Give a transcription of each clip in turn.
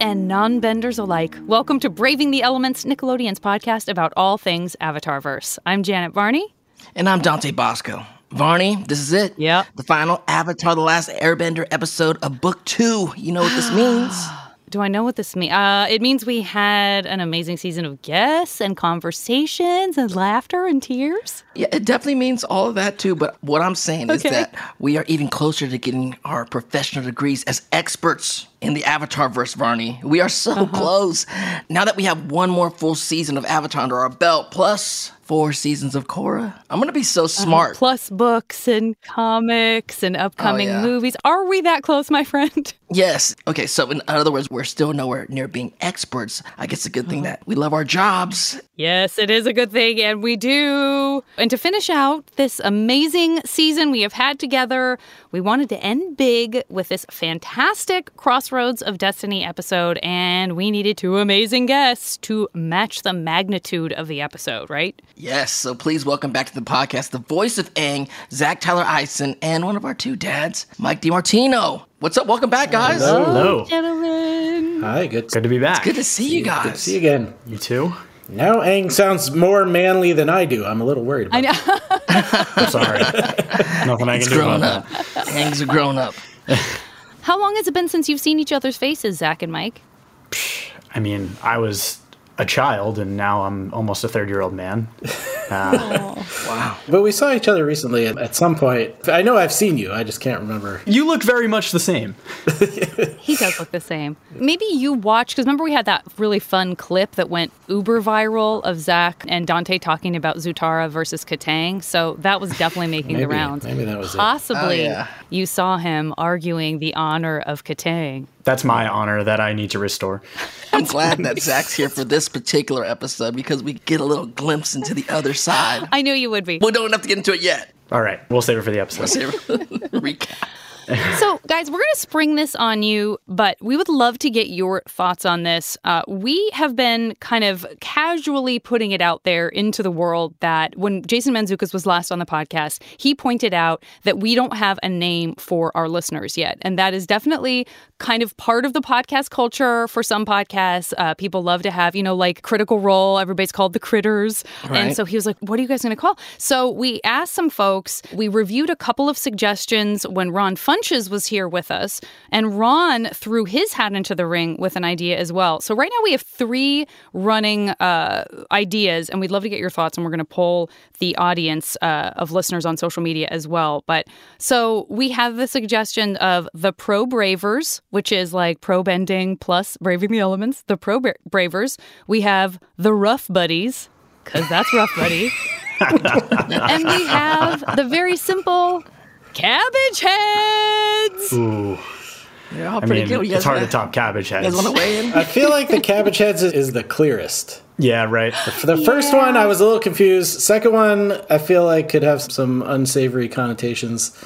and non-benders alike. Welcome to Braving the Elements, Nickelodeon's podcast about all things Avatarverse. I'm Janet Varney. And I'm Dante Bosco. Varney, this is it. Yeah. The final Avatar The Last Airbender episode of Book 2. You know what this means? Do I know what this means? It means we had an amazing season of guests and conversations and laughter and tears. Yeah, it definitely means all of that too. But what I'm saying is that we are even closer to getting our professional degrees as experts in the Avatarverse, Varney. We are so close. Now that we have one more full season of Avatar under our belt, plus 4 seasons of Korra, I'm going to be so smart. Plus books and comics and upcoming movies. Are we that close, my friend? Yes. Okay, so in other words, we're still nowhere near being experts. I guess it's a good thing that we love our jobs. Yes, it is a good thing, and we do. And to finish out this amazing season we have had together, we wanted to end big with this fantastic Crossroads of Destiny episode, and we needed 2 amazing guests to match the magnitude of the episode, right? Yes, so please welcome back to the podcast the voice of Aang, Zach Tyler Eisen, and one of our 2 dads, Mike DiMartino. What's up? Welcome back, guys. Hello. Gentlemen. Hi, good to be back. It's good to see you guys. Good to see you again. You too? Now Aang sounds more manly than I do. I'm a little worried about I know. I'm sorry. Nothing I can do about Up. Aang's a grown up. How long has it been since you've seen each other's faces, Zach and Mike? I mean, I was a child, and now I'm almost a 30-year-old man. Wow. But we saw each other recently at some point. I know I've seen you. I just can't remember. You look very much the same. He does look the same. Maybe you watched, because remember we had that really fun clip that went uber viral of Zach and Dante talking about Zutara versus Katang. So that was definitely making the rounds. Maybe that was it. Possibly you saw him arguing the honor of Katang. That's my honor that I need to restore. I'm glad that Zach's here for this particular episode because we get a little glimpse into the other side. I knew you would be. We don't have to get into it yet. All right, we'll save it for the episode. Recap. So, guys, we're going to spring this on you, but we would love to get your thoughts on this. We have been kind of casually putting it out there into the world that when Jason Mantzoukas was last on the podcast, he pointed out that we don't have a name for our listeners yet. And that is definitely kind of part of the podcast culture for some podcasts. People love to have, like Critical Role. Everybody's called the Critters. Right. And so he was like, what are you guys going to call? So we asked some folks. We reviewed a couple of suggestions when Ron Funches was here with us, and Ron threw his hat into the ring with an idea as well. So right now we have 3 running ideas, and we'd love to get your thoughts, and we're going to poll the audience of listeners on social media as well. But so we have the suggestion of the Pro Bravers, which is like pro bending plus braving the elements, the Pro Bravers. We have the Rough Buddies, because that's Rough Buddy. And we have the very simple Cabbage Heads. Ooh. They're all pretty good. It's hard to top Cabbage Heads. You guys want to weigh in? I feel like the Cabbage Heads is the clearest. Yeah, right. For the first one, I was a little confused. Second one, I feel like could have some unsavory connotations.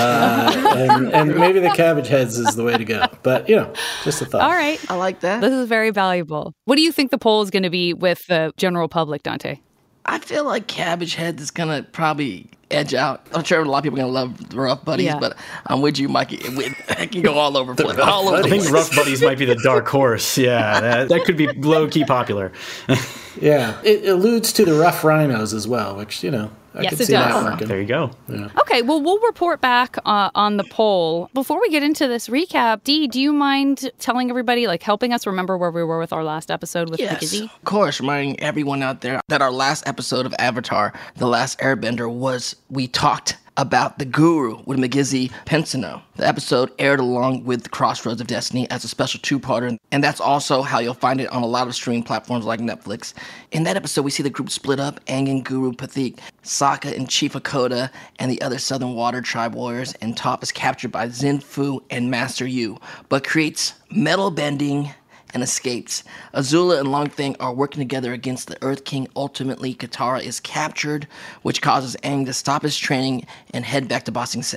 And maybe the Cabbage Heads is the way to go. But, just a thought. All right. I like that. This is very valuable. What do you think the poll is going to be with the general public, Dante? I feel like Cabbage Head is going to probably edge out. I'm sure a lot of people are going to love the Rough Buddies, but I'm with you, Mikey. It can go all over the place. I think Rough Buddies might be the dark horse. Yeah, that could be low-key popular. Yeah, it alludes to the Rough Rhinos as well, which, I Yes, could it see does. that working. There you go. Yeah. Okay, well, we'll report back on the poll. Before we get into this recap, Dee, do you mind telling everybody, helping us remember where we were with our last episode with Megizzy? Of course, reminding everyone out there that our last episode of Avatar, The Last Airbender, we talked about the Guru with Megizzy Pensino. The episode aired along with Crossroads of Destiny as a special 2-parter, and that's also how you'll find it on a lot of streaming platforms like Netflix. In that episode, we see the group split up, Aang and Guru Pathik, Sokka and Chief Hakoda, and the other Southern Water Tribe warriors, and Toph is captured by Zinfu and Master Yu, but creates metal bending and escapes. Azula and Long Thing are working together against the Earth King. Ultimately, Katara is captured, which causes Aang to stop his training and head back to Ba Sing Se.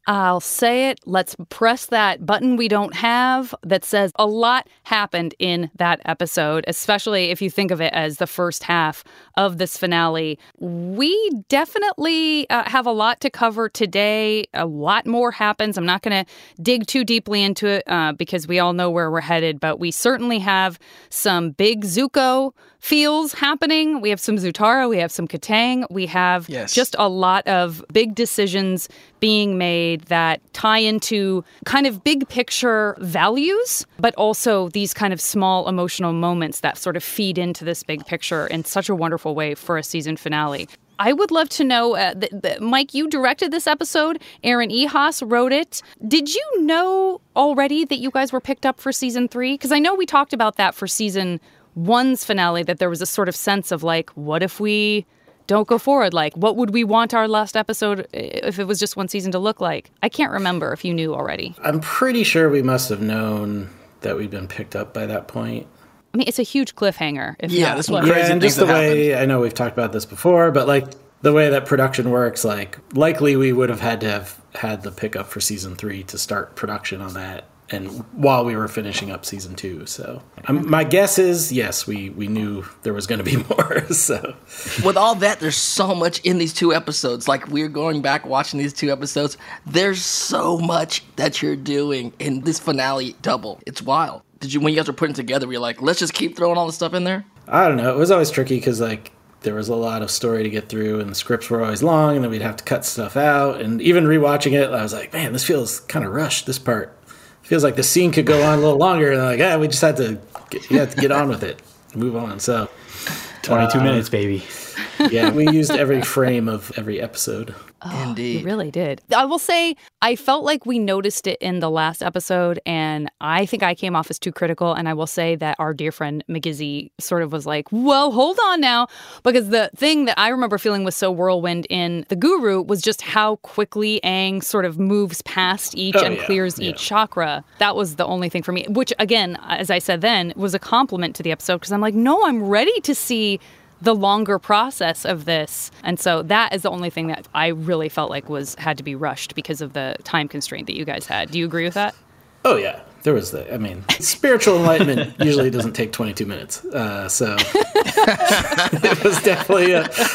I'll say it. Let's press that button we don't have that says a lot happened in that episode, especially if you think of it as the first half of this finale. We definitely have a lot to cover today. A lot more happens. I'm not going to dig too deeply into it because we all know where we're headed, but we certainly have some big Zuko feels happening. We have some Zutara, we have some Katang, we have just a lot of big decisions being made that tie into kind of big picture values, but also these kind of small emotional moments that sort of feed into this big picture in such a wonderful way for a season finale. I would love to know, Mike, you directed this episode. Aaron Ehaus wrote it. Did you know already that you guys were picked up for season 3? Because I know we talked about that for season 1's finale, that there was a sort of sense of like, what if we don't go forward? Like, what would we want our last episode, if it was just one season, to look like? I can't remember if you knew already. I'm pretty sure we must have known that we'd been picked up by that point. I mean, it's a huge cliffhanger. This one crazy. Yeah, and just the way, I know we've talked about this before, but like the way that production works, like likely we would have had to have had the pickup for season 3 to start production on that, and while we were finishing up season 2. So my guess is, yes, we knew there was going to be more. So with all that, there's so much in these 2 episodes. Like, we're going back watching these 2 episodes. There's so much that you're doing in this finale double. It's wild. Did you, when you guys were putting it together, were you like, let's just keep throwing all the stuff in there? I don't know. It was always tricky because like there was a lot of story to get through, and the scripts were always long, and then we'd have to cut stuff out. And even rewatching it, I was like, man, this feels kind of rushed. This part feels like the scene could go on a little longer. And I'm like, we just had to get on with it, move on. So 22 minutes, baby. Yeah, we used every frame of every episode. Oh, Indeed. You really did. I will say, I felt like we noticed it in the last episode, and I think I came off as too critical, and I will say that our dear friend McGizzy sort of was like, well, hold on now, because the thing that I remember feeling was so whirlwind in The Guru was just how quickly Aang sort of moves past each clears each chakra. That was the only thing for me, which, again, as I said then, was a compliment to the episode, because I'm like, no, I'm ready to see the longer process of this. And so that is the only thing that I really felt like had to be rushed because of the time constraint that you guys had. Do you agree with that? Oh, yeah. There was spiritual enlightenment usually doesn't take 22 minutes. So it was definitely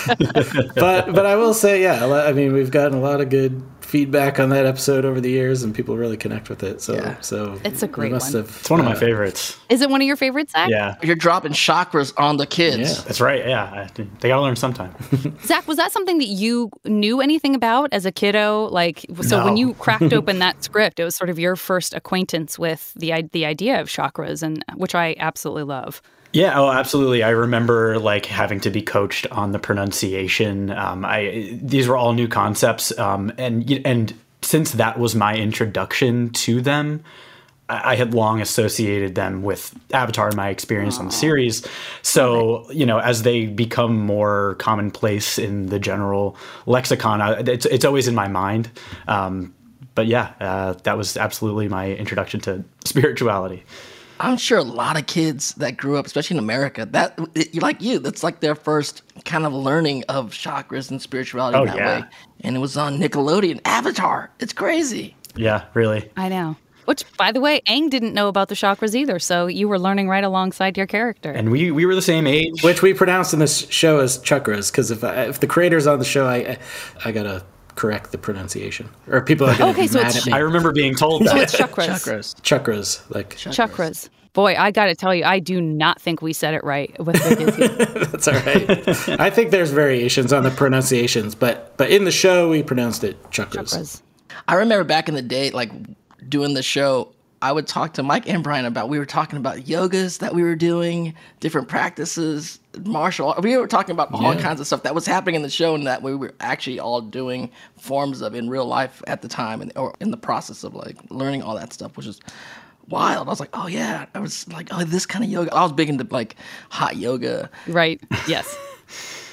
but I will say, I mean, we've gotten a lot of good feedback on that episode over the years, and people really connect with it. So it's a great one. It's one of my favorites. Is it one of your favorites, Zach? Yeah. You're dropping chakras on the kids. Yeah. That's right. Yeah. They got to learn sometime. Zach, was that something that you knew anything about as a kiddo? Like, so No. when you cracked open that script, it was sort of your first acquaintance with the idea of chakras, and which I absolutely love. Yeah, oh, absolutely. I remember like having to be coached on the pronunciation. These were all new concepts, and since that was my introduction to them, I had long associated them with Avatar and my experience on the series. So, as they become more commonplace in the general lexicon, it's always in my mind. But yeah, that was absolutely my introduction to spirituality. I'm sure a lot of kids that grew up, especially in America, that's like their first kind of learning of chakras and spirituality in that way. And it was on Nickelodeon. Avatar. It's crazy. Yeah, really. I know. Which, by the way, Aang didn't know about the chakras either, so you were learning right alongside your character. And we were the same age. Which we pronounced in this show as chakras, because if the creator's on the show, I gotta correct the pronunciation, or people are going to be mad at me. I remember being told So that. it's chakras. Chakras, like Chakras. Boy, I got to tell you, I do not think we said it right with the That's all right. I think there's variations on the pronunciations, but in the show we pronounced it chakras. I remember back in the day, like doing the show, I would talk to Mike and Brian we were talking about yogas that we were doing, different practices, martial art. We were talking about all kinds of stuff that was happening in the show and that we were actually all doing forms of in real life at the time, or in the process of like learning all that stuff, which is wild. I was like, oh yeah. I was like, oh, this kind of yoga. I was big into like hot yoga. Right. Yes.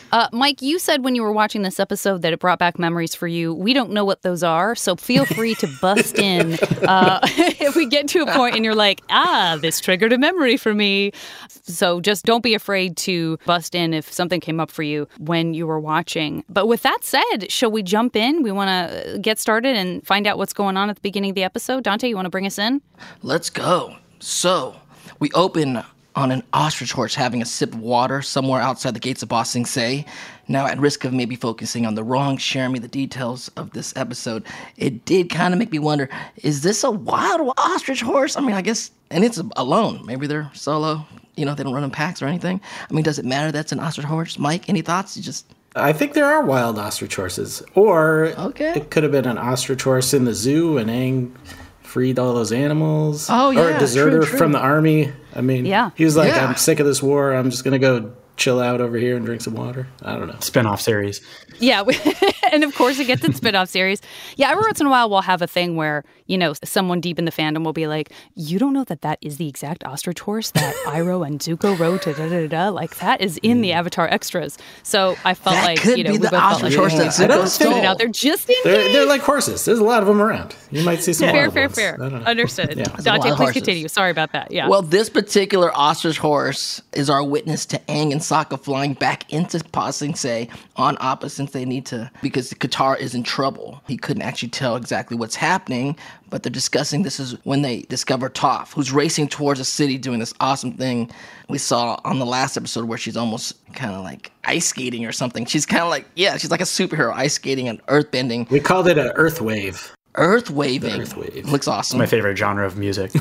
Mike, you said when you were watching this episode that it brought back memories for you. We don't know what those are, so feel free to bust in if we get to a point and you're like, this triggered a memory for me. So just don't be afraid to bust in if something came up for you when you were watching. But with that said, shall we jump in? We want to get started and find out what's going on at the beginning of the episode. Dante, you want to bring us in? Let's go. So, we open on an ostrich horse having a sip of water somewhere outside the gates of Ba Sing Se. Now, at risk of maybe focusing on the wrong, sharing me the details of this episode, it did kind of make me wonder, is this a wild ostrich horse? I mean, I guess, and it's alone. Maybe they're solo. They don't run in packs or anything. I mean, does it matter that's an ostrich horse? Mike, any thoughts? I think there are wild ostrich horses. Or it could have been an ostrich horse in the zoo and Aang freed all those animals. Oh, yeah. Or a deserter true. from the army. I mean, he was like, I'm sick of this war. I'm just going to go chill out over here and drink some water. I don't know. Spinoff series. Yeah, and of course it gets its spin-off series. Yeah, every once in a while we'll have a thing where, someone deep in the fandom will be like, you don't know that is the exact ostrich horse that Iroh and Zuko rode to da-da-da-da. Like, that is in the Avatar extras. So I felt that like, could we be the both felt ostrich like, horse that Zuko stole. Put it out there just in case. They're like horses. There's a lot of them around. You might see some wild ones. Fair. I don't know. Understood. Yeah. Dante, please horses. continue. Sorry about that. Yeah. Well, this particular ostrich horse is our witness to Aang and Sokka flying back into Pa Sing Se on Appa since they need to, because Katara is in trouble. He couldn't actually tell exactly what's happening, but they're discussing this is when they discover Toph, who's racing towards the city doing this awesome thing we saw on the last episode where she's almost kind of like ice skating or something. She's kind of like, she's like a superhero ice skating and earth bending. We called it an earth wave. Earth waving. Earth wave. Looks awesome. My favorite genre of music.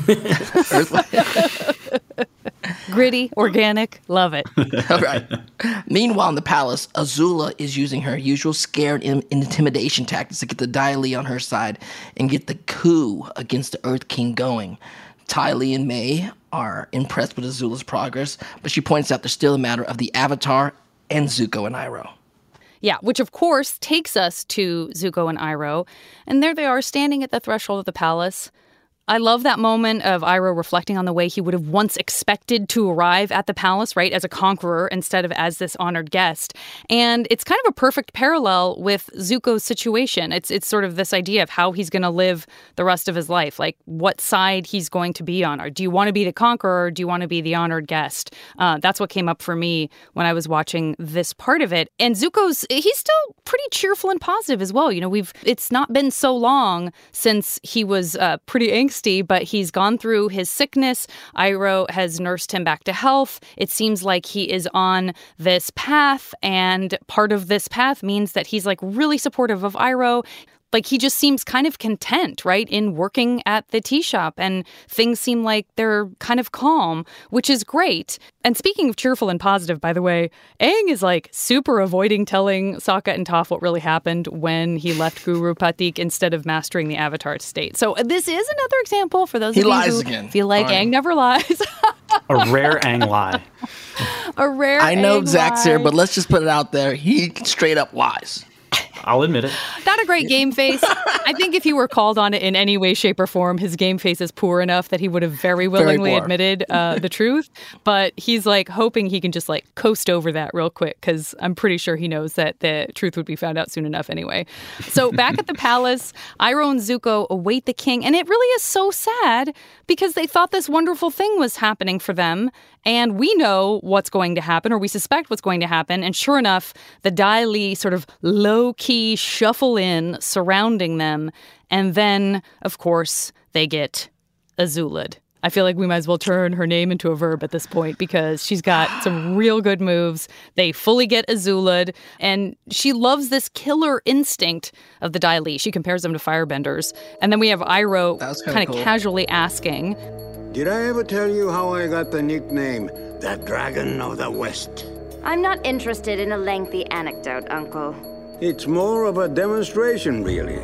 Gritty, organic, love it. All right. Meanwhile, in the palace, Azula is using her usual scare and intimidation tactics to get the Dai Li on her side and get the coup against the Earth King going. Ty Lee and May are impressed with Azula's progress, but she points out there's still a matter of the Avatar and Zuko and Iroh. Yeah, which of course takes us to Zuko and Iroh, and there they are standing at the threshold of the palace. I love that moment of Iroh reflecting on the way he would have once expected to arrive at the palace, right, as a conqueror instead of as this honored guest. And it's kind of a perfect parallel with Zuko's situation. It's sort of this idea of how he's going to live the rest of his life, like what side he's going to be on. Or do you want to be the conqueror or do you want to be the honored guest? That's what came up for me when I was watching this part of it. And he's still pretty cheerful and positive as well. It's not been so long since he was pretty angsty, but he's gone through his sickness. Iroh has nursed him back to health. It seems like he is on this path, and part of this path means that he's like really supportive of Iroh. Like, he just seems kind of content, right, in working at the tea shop, and things seem like they're kind of calm, which is great. And speaking of cheerful and positive, by the way, Aang is like super avoiding telling Sokka and Toph what really happened when he left Guru Pathik instead of mastering the Avatar state. So this is another example for those of you who feel like Aang never lies. A rare Aang lie. A rare I know Aang Zach's lie. here, but let's just put it out there. He straight up lies. I'll admit it. Not a great game face. I think if he were called on it in any way, shape, or form, his game face is poor enough that he would have very willingly admitted the truth. But he's like hoping he can just like coast over that real quick, because I'm pretty sure he knows that the truth would be found out soon enough anyway. So back at the palace, Iroh and Zuko await the king. And it really is so sad because they thought this wonderful thing was happening for them. And we know what's going to happen, or we suspect what's going to happen. And sure enough, the Dai Li sort of low-key shuffle in, surrounding them. And then, of course, they get Azula'd. I feel like we might as well turn her name into a verb at this point because she's got some real good moves. They fully get Azula'd, and she loves this killer instinct of the Dai Li. She compares them to firebenders. And then we have Iroh kind of casually asking, did I ever tell you how I got the nickname, the Dragon of the West? I'm not interested in a lengthy anecdote, Uncle. It's more of a demonstration, really.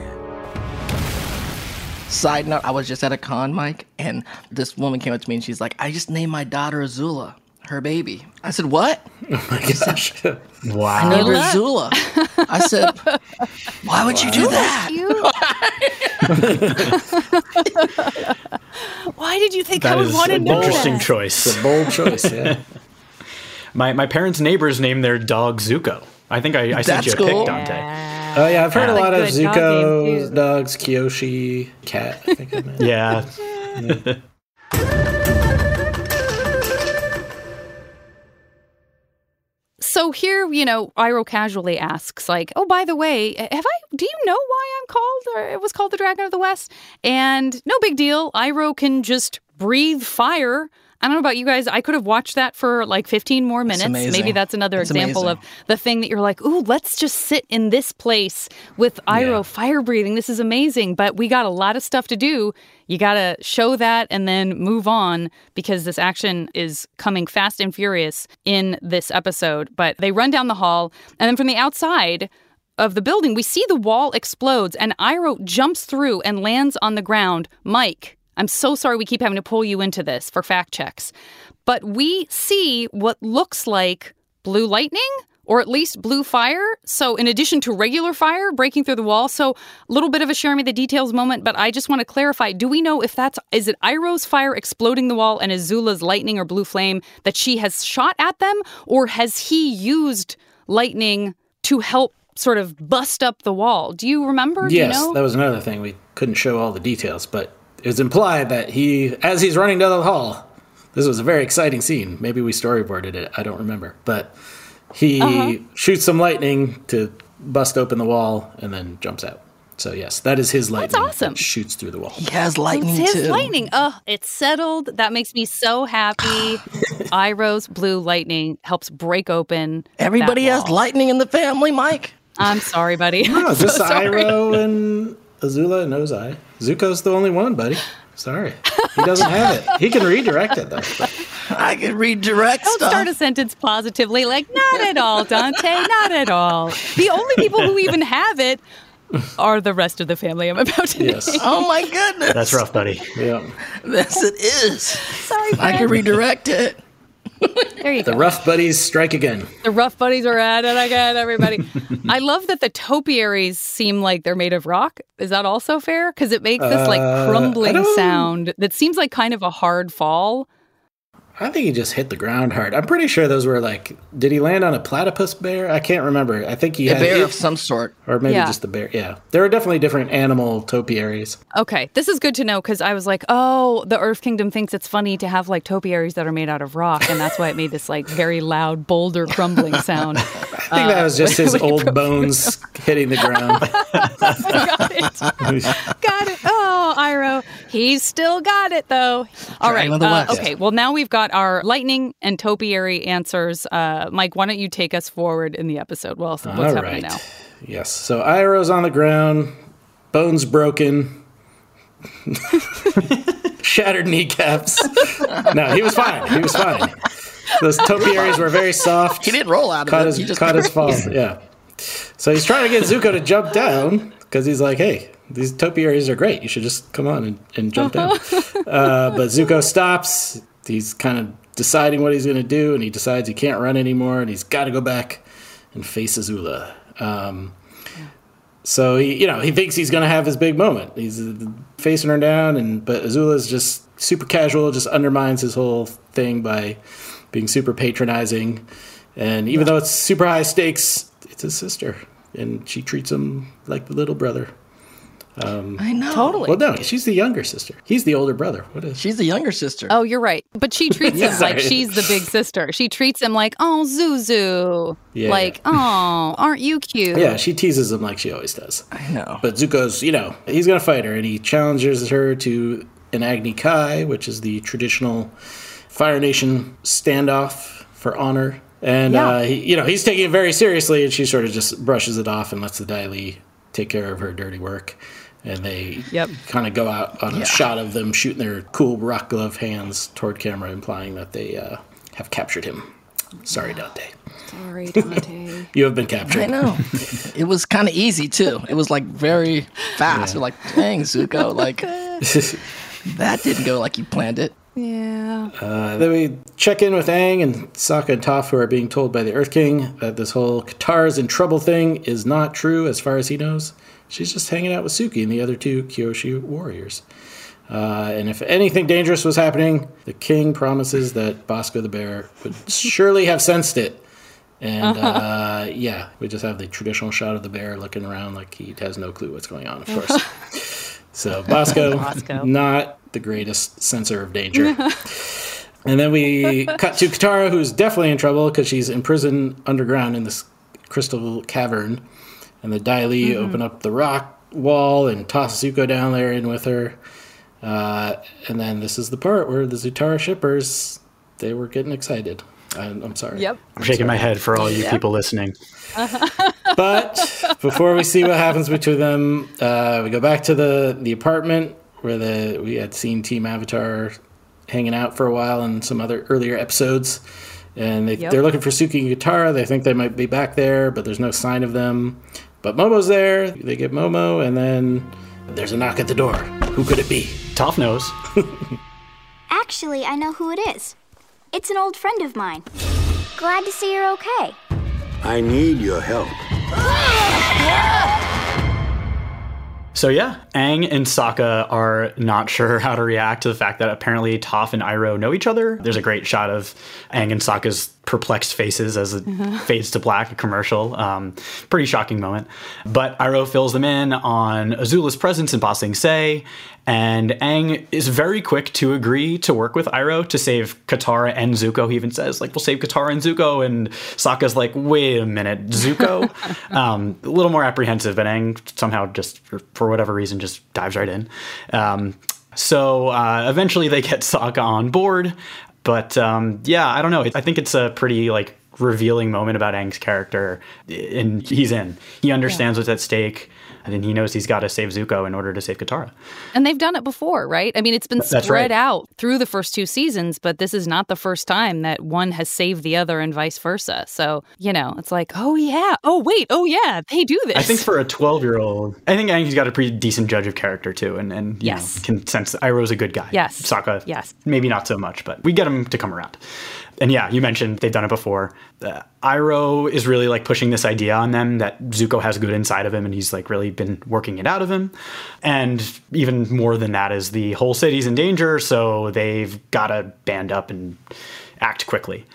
Side note, I was just at a con, Mike, and this woman came up to me and she's like, I just named my daughter Azula, her baby. I said, what? Oh my gosh. Wow. I named her Azula. I said, why would you do that? Why did you think I would want to know that? That is an interesting choice. It's a bold choice, yeah. My parents' neighbors named their dog Zuko. I think I sent you a That's cool. pic, Dante. Oh yeah, I've heard a That's a lot of good dog name, Zuko too. dogs, Kyoshi, cat. I think I meant. Yeah. So here, Iroh casually asks, like, "Oh, by the way, do you know why I'm called, or it was called the Dragon of the West?" And no big deal. Iroh can just breathe fire. I don't know about you guys. I could have watched that for like 15 more minutes. amazing. Maybe that's another It's example amazing. of the thing that you're like, "Ooh, let's just sit in this place with Iroh fire breathing. This is amazing." But we got a lot of stuff to do. You got to show that and then move on because this action is coming fast and furious in this episode. But they run down the hall, and then from the outside of the building, we see the wall explodes, and Iroh jumps through and lands on the ground. Mike, I'm so sorry we keep having to pull you into this for fact checks. But we see what looks like blue lightning, or at least blue fire. So in addition to regular fire breaking through the wall. So a little bit of a share me the details moment, but I just want to clarify. Do we know if is it Iroh's fire exploding the wall and Azula's lightning or blue flame that she has shot at them? Or has he used lightning to help sort of bust up the wall? Do you remember? Yes, Do you know? that was another thing. We couldn't show all the details, but it was implied that as he's running down the hall, this was a very exciting scene. Maybe we storyboarded it. I don't remember. But he shoots some lightning to bust open the wall and then jumps out. So yes, that is his lightning. That's awesome. That shoots through the wall. He has lightning It's his too. lightning. Oh, it's settled. That makes me so happy. Iroh's blue lightning helps break open. Everybody that has wall. lightning in the family, Mike. I'm sorry, buddy. No, I'm so just sorry. Iroh and Azula and Ozai. Zuko's the only one, buddy. Sorry. He doesn't have it. He can redirect it, though. I can redirect Don't stuff. start a sentence positively, like, not at all, Dante, not at all. The only people who even have it are the rest of the family I'm about to Yes. name. Oh my goodness. That's rough, buddy. Yeah. Yes, it is. Sorry, I can friend. redirect it. There you The go. rough buddies strike again. The rough buddies are at it again, everybody. I love that the topiaries seem like they're made of rock. Is that also fair? Because it makes this like I crumbling don't- sound that seems like kind of a hard fall. I think he just hit the ground hard. I'm pretty sure those were like, did he land on a platypus bear? I can't remember. I think he A had bear of some sort. or maybe Yeah. just the bear. Yeah. There are definitely different animal topiaries. Okay, this is good to know because I was like, oh, the Earth Kingdom thinks it's funny to have like topiaries that are made out of rock, and that's why it made this like very loud boulder crumbling sound. I think that was just his old bones hitting the ground. Got it. Got it. Oh, Iroh. He's still got it, though. All right. Dragon of the West. Okay. Well, now we've got our lightning and topiary answers. Mike, why don't you take us forward in the episode? Well, what's All happening right. now? Yes. So Iroh's on the ground, bones broken, shattered kneecaps. No, he was fine. He was fine. Those topiaries were very soft. He didn't roll out of Caught it. his, He just caught his fall. Yeah. So he's trying to get Zuko to jump down because he's like, hey, these topiaries are great. You should just come on and jump down. But Zuko stops. He's kind of deciding what he's going to do, and he decides he can't run anymore, and he's got to go back and face Azula. So he thinks he's going to have his big moment. He's facing her down, but Azula's just super casual, just undermines his whole thing by being super patronizing. And even though it's super high stakes, it's his sister, and she treats him like the little brother. I know. Totally. Well, no, she's the younger sister. He's the older brother. What is? She's the younger sister. Oh, you're right. But she treats him like Sorry. she's the big sister. She treats him like, oh, Zuzu. Yeah. Like, oh, aren't you cute? Yeah, she teases him like she always does. I know. But Zuko's, he's going to fight her, and he challenges her to an Agni Kai, which is the traditional Fire Nation standoff for honor. And Yeah. he's taking it very seriously, and she sort of just brushes it off and lets the Dai Li take care of her dirty work. And they kind of go out on a shot of them shooting their cool rock glove hands toward camera, implying that they have captured him. Sorry, Dante. Sorry, Dante. You have been captured. I know. It was kind of easy, too. It was, like, very fast. You're like, dang, Zuko. Like, that didn't go like you planned it. Yeah. Then we check in with Aang and Sokka and Toph, who are being told by the Earth King that this whole Katara's in trouble thing is not true as far as he knows. She's just hanging out with Suki and the other two Kyoshi warriors. And if anything dangerous was happening, the king promises that Bosco the bear would surely have sensed it And yeah, we just have the traditional shot of the bear looking around like he has no clue what's going on, of course. So Bosco, not the greatest sensor of danger. And then we cut to Katara, who's definitely in trouble because she's imprisoned underground in this crystal cavern. And the Dai Li open up the rock wall and toss Zuko down there in with her. And then this is the part where the Zutara shippers, they were getting excited. I'm sorry. Yep. I'm shaking my head for all you people listening. But before we see what happens between them, we go back to the apartment where we had seen Team Avatar hanging out for a while in some other earlier episodes. And they're looking for Suki and Katara. They think they might be back there, but there's no sign of them. But Momo's there. They get Momo, and then there's a knock at the door. Who could it be? Toph knows. Actually, I know who it is. It's an old friend of mine. Glad to see you're okay. I need your help. So yeah, Aang and Sokka are not sure how to react to the fact that apparently Toph and Iroh know each other. There's a great shot of Aang and Sokka's perplexed faces as it fades to black, a commercial. Pretty shocking moment. But Iroh fills them in on Azula's presence in Ba Sing Se, and Aang is very quick to agree to work with Iroh to save Katara and Zuko. He even says, like, we'll save Katara and Zuko, and Sokka's like, wait a minute, Zuko? A little more apprehensive, but Aang somehow just, for whatever reason, just dives right in. So eventually they get Sokka on board, but yeah, I don't know. I think it's a pretty, like, revealing moment about Aang's character, and he's in. He understands what's at stake, and he knows he's got to save Zuko in order to save Katara. And they've done it before, right? I mean, it's been spread out through the first 2 seasons, but this is not the first time that one has saved the other and vice versa. So, you know, it's like, oh, yeah. Oh, wait. Oh, yeah. They do this. I think for a 12-year-old, I think Aang's got a pretty decent judge of character, too, and you know, can sense Iroh's a good guy. Yes. Sokka, maybe not so much, but we get him to come around. And yeah, you mentioned they've done it before. Iroh is really like pushing this idea on them that Zuko has good inside of him, and he's like really been working it out of him. And even more than that is the whole city's in danger, so they've got to band up and act quickly.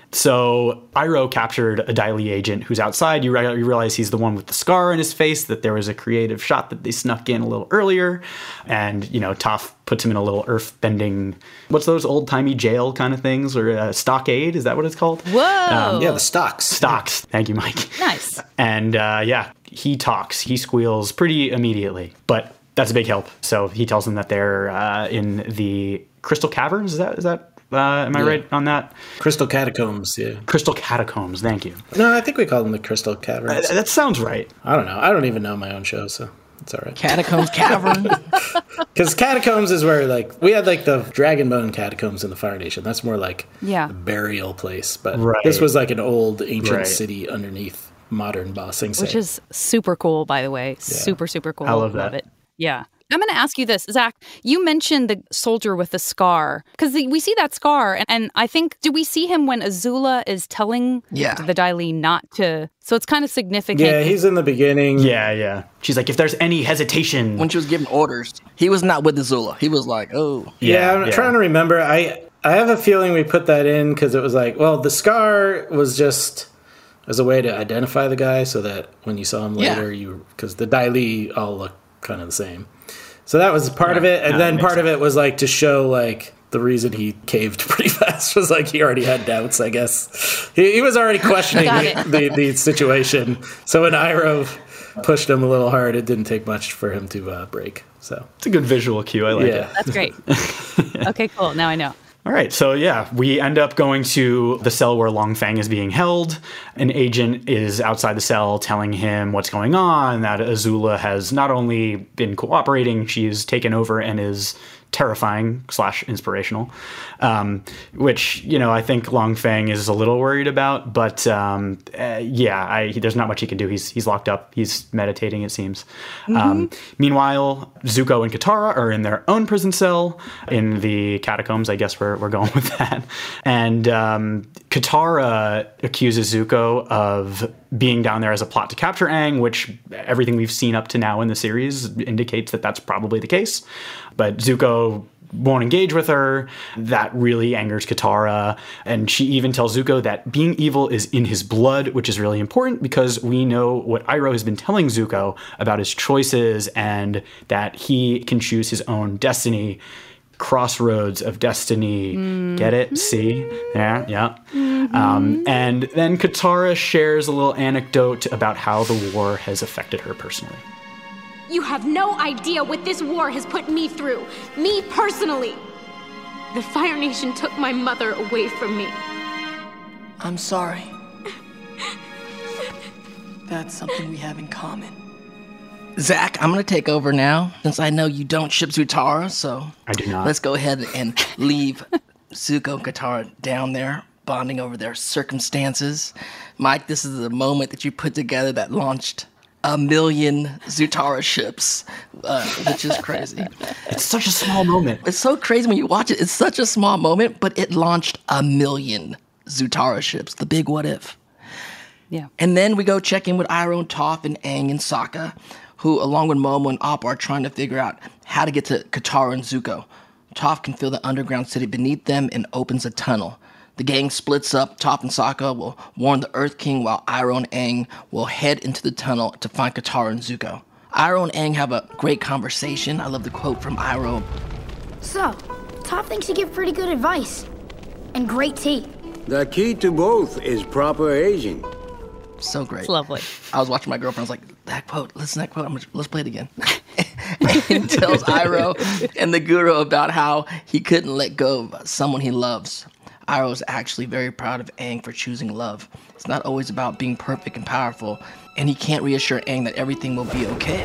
So Iroh captured a Dai Li agent who's outside. You realize he's the one with the scar on his face, that there was a creative shot that they snuck in a little earlier. And, you know, Toph puts him in a little earth-bending, what's those old-timey jail kind of things? Or a stockade, is that what it's called? Whoa! Yeah, the stocks. Stocks. Thank you, Mike. Nice. And yeah, he talks. He squeals pretty immediately. But that's a big help. So he tells them that they're in the Crystal Caverns. Is that am I right on that? Crystal Catacombs, yeah. Crystal Catacombs, thank you. No, I think we call them the Crystal Caverns. That sounds right. I don't know. I don't even know my own show, so it's all right. Catacombs Cavern. Because Catacombs is where, like, we had, like, the Dragonbone Catacombs in the Fire Nation. That's more like a burial place. But this was like an old ancient city underneath modern Ba Sing Se. Which is super cool, by the way. Yeah. Super, super cool. I love that. Love it. Yeah. I'm going to ask you this, Zach. You mentioned the soldier with the scar, because we see that scar, and I think, do we see him when Azula is telling the Dai Li not to? So it's kind of significant. Yeah, he's in the beginning. Yeah. She's like, if there's any hesitation. When she was giving orders, he was not with Azula. He was like, oh. Yeah, I'm trying to remember. I have a feeling we put that in because it was like, well, the scar was just as a way to identify the guy so that when you saw him later, because the Dai Li all look kind of the same. So that was part of it, and then part of it was like to show like the reason he caved pretty fast was like he already had doubts, I guess. He was already questioning the situation. So when Iroh pushed him a little hard, it didn't take much for him to break. So it's a good visual cue. I like it. That's great. Okay, cool. Now I know. All right, so yeah, we end up going to the cell where Long Feng is being held. An agent is outside the cell telling him what's going on, that Azula has not only been cooperating, she's taken over and is terrifying / inspirational, which, you know, I think Long Feng is a little worried about, but there's not much he can do. He's locked up. He's meditating, it seems. Meanwhile, Zuko and Katara are in their own prison cell in the catacombs. I guess we're going with that. And Katara accuses Zuko of being down there as a plot to capture Aang, which everything we've seen up to now in the series indicates that that's probably the case. But Zuko won't engage with her. That really angers Katara. And she even tells Zuko that being evil is in his blood, which is really important because we know what Iroh has been telling Zuko about his choices and that he can choose his own destiny. Crossroads of destiny. Get it? See? Yeah. And then Katara shares a little anecdote about how the war has affected her personally. You have no idea what this war has put me through. Me personally. The Fire Nation took my mother away from me. I'm sorry. That's something we have in common. Zach, I'm going to take over now, since I know you don't ship Zutara, so... I do not. Let's go ahead and leave Zuko and Katara down there, bonding over their circumstances. Mike, this is the moment that you put together that launched 1 million Zutara ships, which is crazy. It's such a small moment. It's so crazy when you watch it. It's such a small moment, but it launched 1 million Zutara ships, the big what if. Yeah. And then we go check in with Iroh and Toph and Aang and Sokka, who, along with Momo and Appa, are trying to figure out how to get to Katara and Zuko. Toph can feel the underground city beneath them and opens a tunnel. The gang splits up. Toph and Sokka will warn the Earth King, while Iroh and Aang will head into the tunnel to find Katara and Zuko. Iroh and Aang have a great conversation. I love the quote from Iroh. So, Toph thinks you give pretty good advice. And great tea. The key to both is proper aging. So great. It's lovely. I was watching my girlfriend. I was like, that quote, listen to that quote. Let's play it again. And tells Iroh and the Guru about how he couldn't let go of someone he loves. Iroh is actually very proud of Aang for choosing love. It's not always about being perfect and powerful, and he can't reassure Aang that everything will be okay.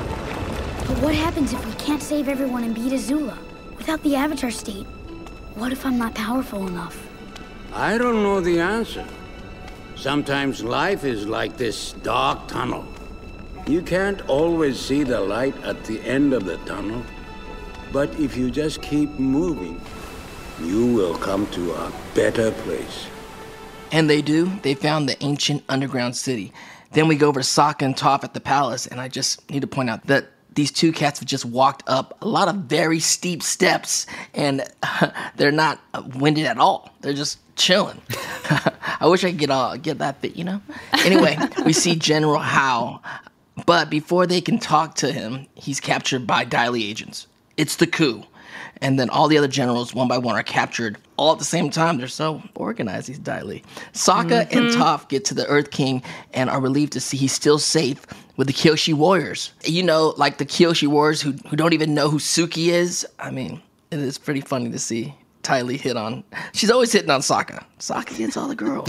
But what happens if we can't save everyone and beat Azula? Without the Avatar state, what if I'm not powerful enough? I don't know the answer. Sometimes life is like this dark tunnel. You can't always see the light at the end of the tunnel, but if you just keep moving, you will come to a better place. And they do. They found the ancient underground city. Then we go over to Sokka and Toph at the palace, and I just need to point out that these two cats have just walked up a lot of very steep steps, and they're not winded at all. They're just chilling. I wish I could get that fit, you know? Anyway, we see General Hao, but before they can talk to him, he's captured by Dai Li agents. It's the coup. And then all the other generals, one by one, are captured all at the same time. They're so organized, these Dai Li. Sokka and Toph get to the Earth King and are relieved to see he's still safe with the Kyoshi warriors. You know, like the Kyoshi warriors who don't even know who Suki is. I mean, it is pretty funny to see Dai Li hit on. She's always hitting on Sokka. Sokka gets all the girls.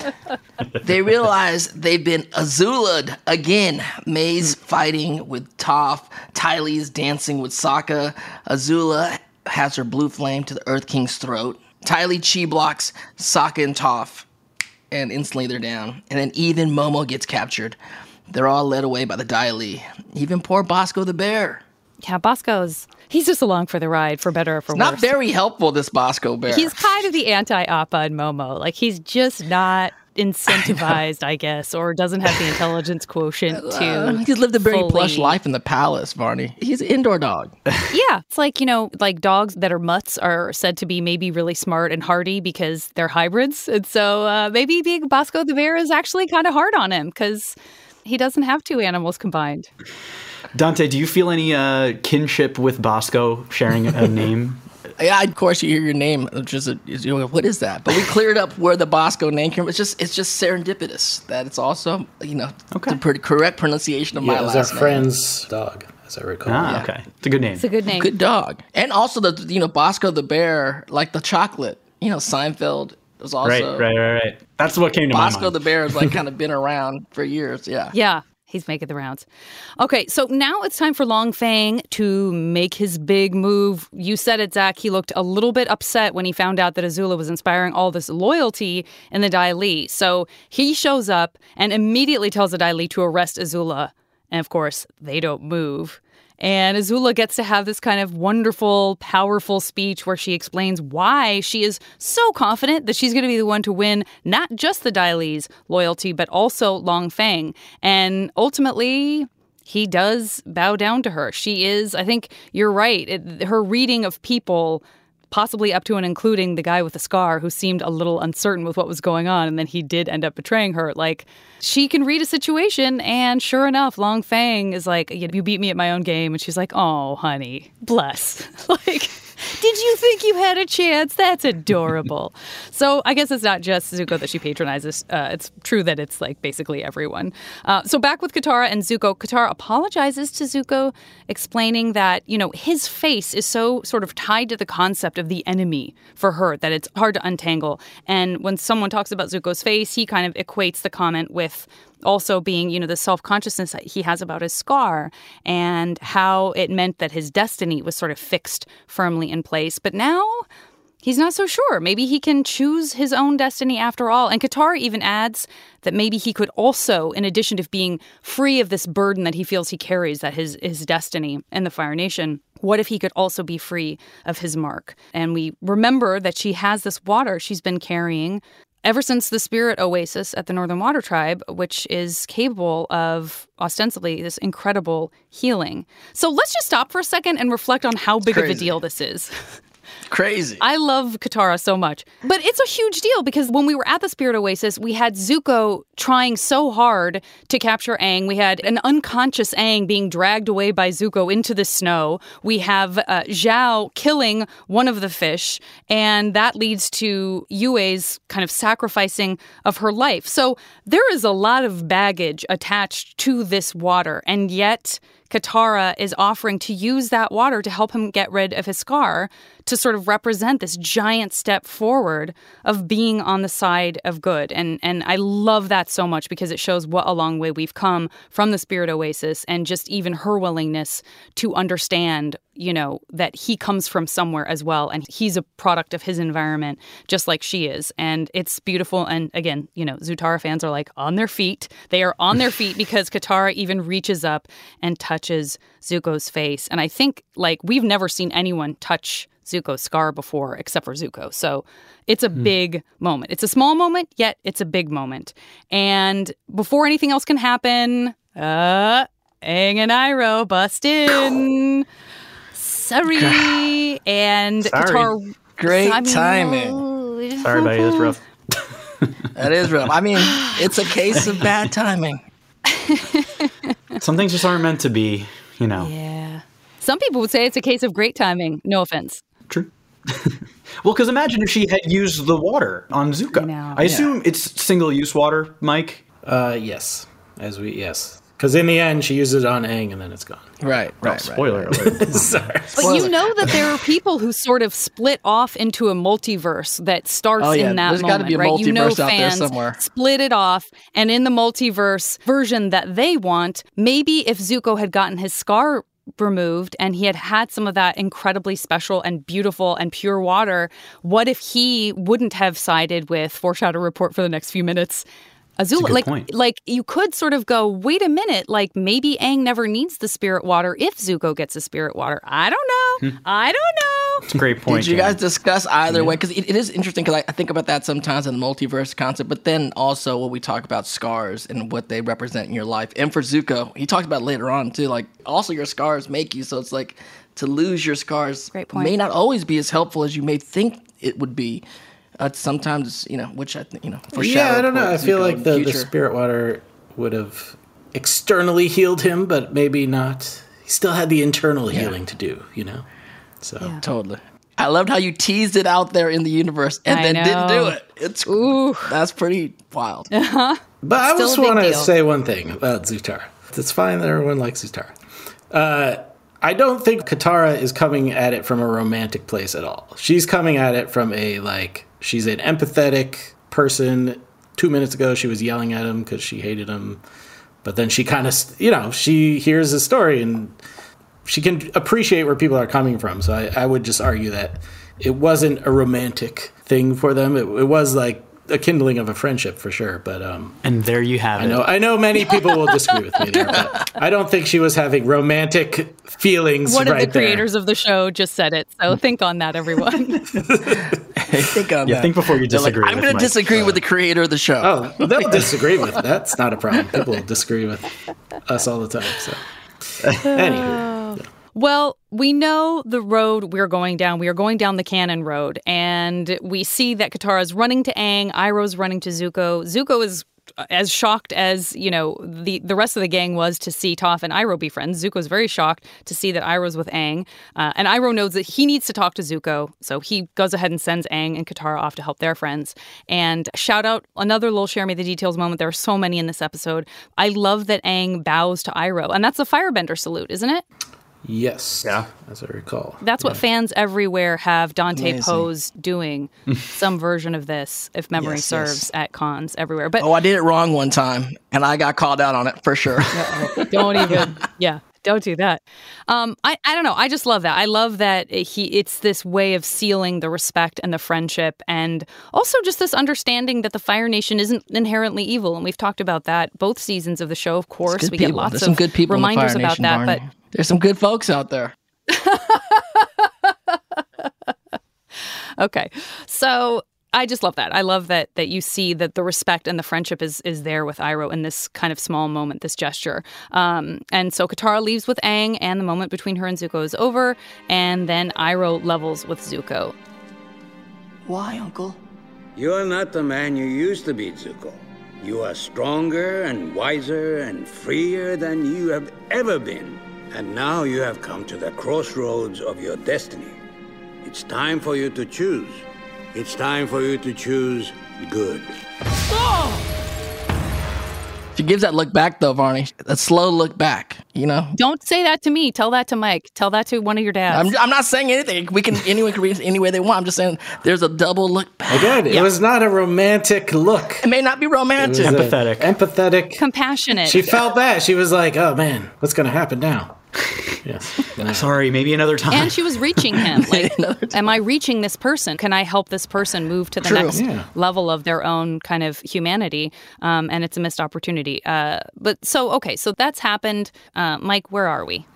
They realize they've been Azula'd again. May's fighting with Toph. Dai Li is dancing with Sokka. Azula has her blue flame to the Earth King's throat. Dai Li chi blocks Sokka and Toph, and instantly they're down. And then even Momo gets captured. They're all led away by the Dai Li. Even poor Bosco the bear. Yeah, he's just along for the ride, for better or for worse. Not very helpful, this Bosco bear. He's kind of the anti-Appa and Momo. Like, he's just not incentivized, I guess, or doesn't have the intelligence quotient to He's lived a very plush life in the palace, Varney. He's an indoor dog. Yeah. It's like, like dogs that are mutts are said to be maybe really smart and hardy because they're hybrids. And so maybe being Bosco the bear is actually kind of hard on him because he doesn't have two animals combined. Dante, do you feel any kinship with Bosco sharing a name? Yeah, of course you hear your name, which is what is that? But we cleared up where the Bosco name came from. It's just serendipitous that it's also the correct pronunciation of my last name. It was our friend's dog, as I recall. Okay, it's a good name. It's a good name. Good dog, and also the Bosco the bear, like the chocolate. Seinfeld was also right. That's what came to my mind. Bosco the bear has kind of been around for years. Yeah. Yeah. He's making the rounds. Okay, so now it's time for Long Feng to make his big move. You said it, Zach. He looked a little bit upset when he found out that Azula was inspiring all this loyalty in the Dai Li. So he shows up and immediately tells the Dai Li to arrest Azula. And of course, they don't move. And Azula gets to have this kind of wonderful, powerful speech where she explains why she is so confident that she's going to be the one to win not just the Dai Li's loyalty, but also Long Feng. And ultimately, he does bow down to her. She is, I think you're right, her reading of people, possibly up to and including the guy with the scar who seemed a little uncertain with what was going on, and then he did end up betraying her. Like, she can read a situation, and sure enough, Long Feng is like, you beat me at my own game, and she's like, oh, honey, bless. Like, did you think you had a chance? That's adorable. So I guess it's not just Zuko that she patronizes. It's true that it's like basically everyone. So back with Katara and Zuko, Katara apologizes to Zuko, explaining that, his face is so sort of tied to the concept of the enemy for her that it's hard to untangle. And when someone talks about Zuko's face, he kind of equates the comment with also being, the self-consciousness that he has about his scar and how it meant that his destiny was sort of fixed firmly in place. But now he's not so sure. Maybe he can choose his own destiny after all. And Katara even adds that maybe he could also, in addition to being free of this burden that he feels he carries, that his destiny in the Fire Nation, what if he could also be free of his mark? And we remember that she has this water she's been carrying ever since the Spirit Oasis at the Northern Water Tribe, which is capable of ostensibly this incredible healing. So let's just stop for a second and reflect on how big of a deal this is. Crazy. I love Katara so much. But it's a huge deal because when we were at the Spirit Oasis, we had Zuko trying so hard to capture Aang. We had an unconscious Aang being dragged away by Zuko into the snow. We have Zhao killing one of the fish, and that leads to Yue's kind of sacrificing of her life. So there is a lot of baggage attached to this water, and yet Katara is offering to use that water to help him get rid of his scar, to sort of represent this giant step forward of being on the side of good. And I love that so much because it shows what a long way we've come from the Spirit Oasis, and just even her willingness to understand, that he comes from somewhere as well. And he's a product of his environment, just like she is. And it's beautiful. And again, Zutara fans are like on their feet. They are on their feet because Katara even reaches up and touches Zuko's face. And I think we've never seen anyone touch Zuko's scar before except for Zuko. So it's a big moment. It's a small moment, yet it's a big moment. And before anything else can happen, Aang and Iroh bust in. Sorry. And Katara. Great timing. Sorry, buddy. That's rough. That is rough. I mean, it's a case of bad timing. Some things just aren't meant to be, Yeah. Some people would say it's a case of great timing. No offense. True. Well, because imagine if she had used the water on Zuko. I assume it's single-use water, Mike? Yes. Yes. Because in the end, she uses it on Aang and then it's gone. Right. Spoiler alert. Sorry. But you know that there are people who sort of split off into a multiverse that starts in that There's moment, gotta be a right? multiverse out there Fans somewhere. split it off, and in the multiverse version that they want, maybe if Zuko had gotten his scar removed and he had some of that incredibly special and beautiful and pure water, what if he wouldn't have sided with foreshadow report for the next few minutes? Azula, like you could sort of go, wait a minute, maybe Aang never needs the spirit water if Zuko gets the spirit water. I don't know. I don't know. It's a great point. Did you guys discuss either way? Because it is interesting because I think about that sometimes in the multiverse concept, but then also when we talk about scars and what they represent in your life. And for Zuko, he talked about it later on too, also your scars make you. So it's to lose your scars may not always be as helpful as you may think it would be. Sometimes, which I think, for I don't know. I feel like the spirit water would have externally healed him, but maybe not. He still had the internal healing to do, So totally. I loved how you teased it out there in the universe and then didn't do it. That's pretty wild. Uh-huh. But I just want to say one thing about Zutara. It's fine that everyone likes Zutara. I don't think Katara is coming at it from a romantic place at all. She's coming at it from she's an empathetic person. 2 minutes ago, she was yelling at him because she hated him. But then she kind of, she hears his story and she can appreciate where people are coming from. So I would just argue that it wasn't a romantic thing for them. It was a kindling of a friendship for sure. But and there you have it. I know many people will disagree with me there, but I don't think she was having romantic feelings. One of the creators of the show just said it, so think on that, everyone. Think on that. Think before you disagree. I'm going to disagree with the creator of the show. Oh, they'll disagree with it. That's not a problem. People disagree with us all the time. So Anywho. Well, we know the road we're going down. We are going down the Canon Road, and we see that Katara's running to Aang, Iroh's running to Zuko. Zuko is as shocked as, the rest of the gang was to see Toph and Iroh be friends. Zuko's very shocked to see that Iroh's with Aang. And Iroh knows that he needs to talk to Zuko, so he goes ahead and sends Aang and Katara off to help their friends. And shout out, another little share me the details moment. There are so many in this episode. I love that Aang bows to Iroh, and that's the Firebender salute, isn't it? Yes. Yeah. As I recall. That's what fans everywhere have Dante Pose doing some version of this, if memory serves, at cons everywhere. But I did it wrong one time, and I got called out on it for sure. Don't even. Yeah. Don't do that. I don't know. I just love that. I love that it's this way of sealing the respect and the friendship, and also just this understanding that the Fire Nation isn't inherently evil. And we've talked about that both seasons of the show. Of course, we get lots of good people reminders in the Fire about Nation, that. Barney. But there's some good folks out there. Okay, so I just love that. I love that you see that the respect and the friendship is there with Iroh in this kind of small moment, this gesture. And so Katara leaves with Aang, and the moment between her and Zuko is over, and then Iroh levels with Zuko. Why, Uncle? You are not the man you used to be, Zuko. You are stronger and wiser and freer than you have ever been. And now you have come to the crossroads of your destiny. It's time for you to choose. It's time for you to choose good. She gives that look back, though, Varney. That slow look back, Don't say that to me. Tell that to Mike. Tell that to one of your dads. I'm not saying anything. Anyone can read it any way they want. I'm just saying there's a double look back. Again, it was not a romantic look. It may not be romantic. Empathetic. Compassionate. She felt bad. She was like, oh, man, what's going to happen now? Yes. Sorry, maybe another time. And she was reaching him. Like, am I reaching this person? Can I help this person move to the next level of their own kind of humanity? And it's a missed opportunity. So that's happened. Mike, where are we?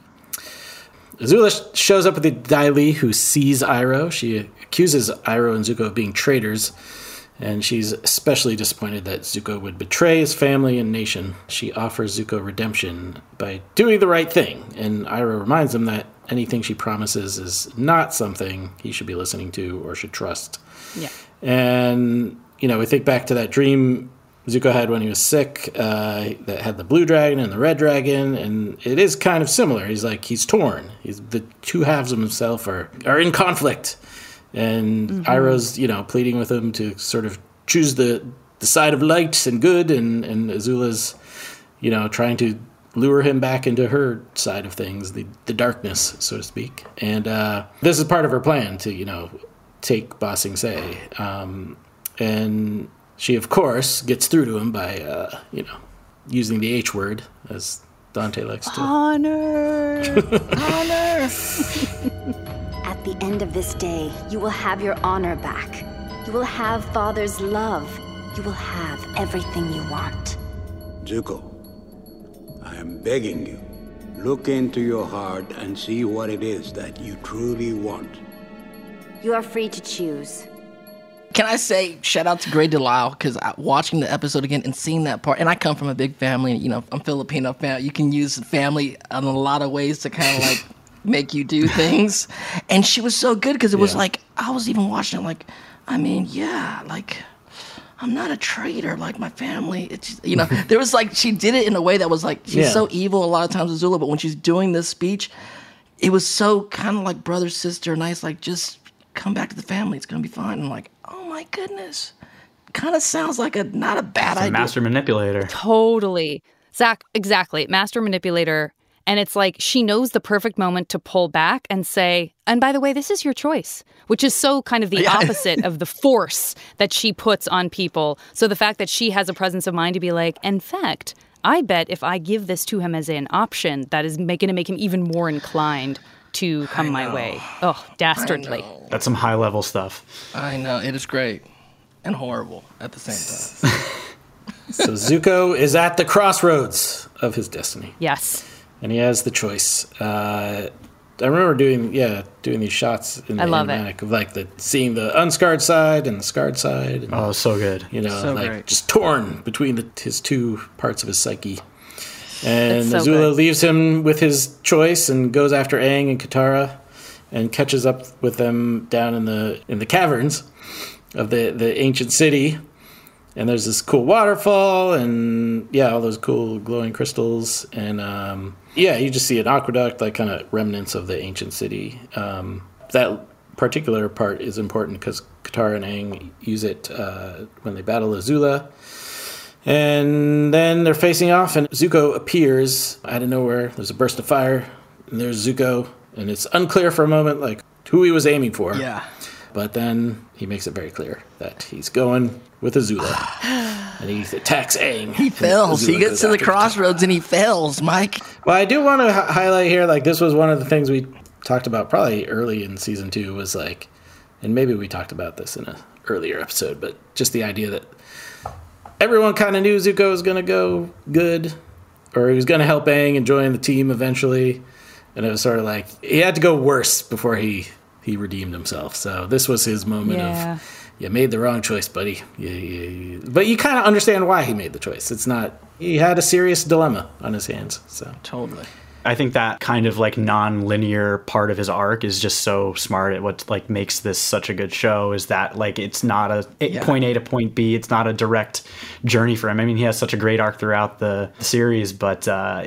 Azula shows up with the Dai Li, who sees Iroh. She accuses Iroh and Zuko of being traitors, and she's especially disappointed that Zuko would betray his family and nation. She offers Zuko redemption by doing the right thing, and Iroh reminds him that anything she promises is not something he should be listening to or should trust. Yeah. And, we think back to that dream Zuko had when he was sick, that had the blue dragon and the red dragon, and it is kind of similar. He's torn. The two halves of himself are in conflict. And Iroh's, pleading with him to sort of choose the side of light and good, and Azula's, trying to lure him back into her side of things, the darkness, so to speak. And this is part of her plan to, take Ba Sing Se. And she, of course, gets through to him by, using the H word, as Dante likes to. Honor! Honor! At the end of this day, you will have your honor back. You will have Father's love. You will have everything you want. Zuko, I am begging you, look into your heart and see what it is that you truly want. You are free to choose. Can I say shout out to Grey Delisle, because watching the episode again and seeing that part, and I come from a big family, I'm Filipino family. You can use family in a lot of ways to kind of like make you do things. And she was so good because it was like, I was even watching it like, I'm not a traitor, like my family. It's, there was like, she did it in a way that was like, she's so evil a lot of times, Azula, but when she's doing this speech, it was so kind of like brother, sister, nice, like just come back to the family. It's going to be fine. And I'm like, oh my goodness. Kind of sounds like not a bad idea. Master manipulator. Totally. Zach, exactly. Master manipulator. And it's like she knows the perfect moment to pull back and say, and by the way, this is your choice, which is so kind of the opposite of the force that she puts on people. So the fact that she has a presence of mind to be like, in fact, I bet if I give this to him as an option, that is going to make him even more inclined to come my way. Oh, dastardly. That's some high level stuff. I know. It is great and horrible at the same time. So Zuko is at the crossroads of his destiny. Yes. And he has the choice. I remember doing these shots in the animatic of like seeing the unscarred side and the scarred side. And, so good. So like great. Just torn between his two parts of his psyche. And so Azula good. leaves him with his choice and goes after Aang and Katara and catches up with them down in the caverns of the ancient city. And there's this cool waterfall and, yeah, all those cool glowing crystals. And, you just see an aqueduct, like kind of remnants of the ancient city. That particular part is important because Katara and Aang use it when they battle Azula. And then they're facing off, and Zuko appears out of nowhere. There's a burst of fire, and there's Zuko. And it's unclear for a moment, like, who he was aiming for. Yeah. But then he makes it very clear that he's going with Azula. And he attacks Aang. He fails. Azula He gets goes to the after crossroads and he fails, Mike. Well, I do want to highlight here, like, this was one of the things we talked about probably early in season 2 was like, and maybe we talked about this in an earlier episode, but just the idea that everyone kind of knew Zuko was going to go good, or he was going to help Aang and join the team eventually. And it was sort of like, he had to go worse before he redeemed himself. So this was his moment of, you made the wrong choice, buddy. But you kind of understand why he made the choice. It's not, he had a serious dilemma on his hands. So Totally. I think that kind of like non-linear part of his arc is just so smart at what like makes this such a good show, is that like it's not point A to point B. It's not a direct journey for him. I mean, he has such a great arc throughout the series, but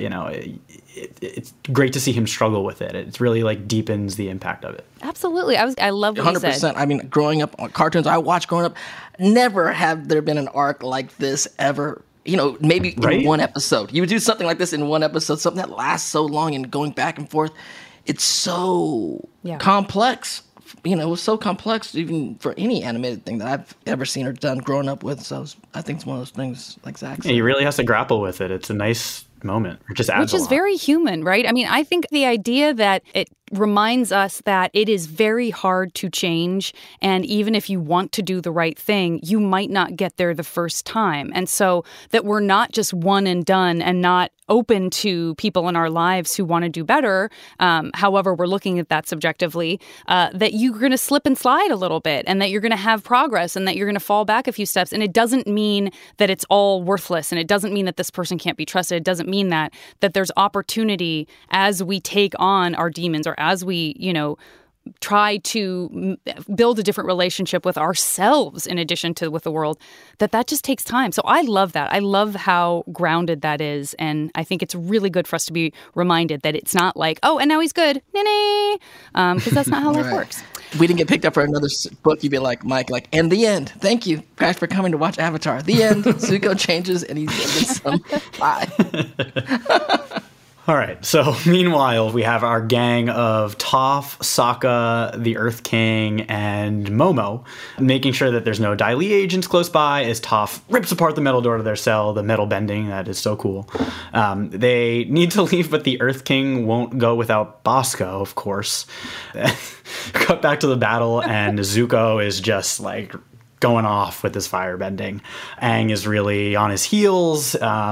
it's great to see him struggle with it. It really like deepens the impact of it. Absolutely. I love what 100%. you said. I mean, growing up on cartoons I watched growing up, never have there been an arc like this ever. Maybe in one episode. You would do something like this in one episode, something that lasts so long and going back and forth. It's so complex. It was so complex even for any animated thing that I've ever seen or done growing up with. So I think it's one of those things like Zach said. Yeah, he really has to grapple with it. It's a nice moment. It just adds Which is a lot. very human, right? I mean, I think the idea that it reminds us that it is very hard to change, and even if you want to do the right thing, you might not get there the first time. And so that we're not just one and done and not open to people in our lives who want to do better, however we're looking at that subjectively, that you're going to slip and slide a little bit, and that you're going to have progress, and that you're going to fall back a few steps. And it doesn't mean that it's all worthless, and it doesn't mean that this person can't be trusted. It doesn't mean that there's opportunity as we take on our demons, or as we, try to build a different relationship with ourselves in addition to with the world, that just takes time. So I love that. I love how grounded that is. And I think it's really good for us to be reminded that it's not like, oh, and now he's good. Because that's not how life works. If we didn't get picked up for another book, you'd be like, Mike, like, and the end. Thank you, guys, for coming to watch Avatar. The end. Zuko changes and he gets some pie. All right, so meanwhile, we have our gang of Toph, Sokka, the Earth King, and Momo, making sure that there's no Dai Li agents close by as Toph rips apart the metal door to their cell, the metal bending, that is so cool. They need to leave, but the Earth King won't go without Bosco, of course. Cut back to the battle, and Zuko is just like going off with his firebending. Aang is really on his heels.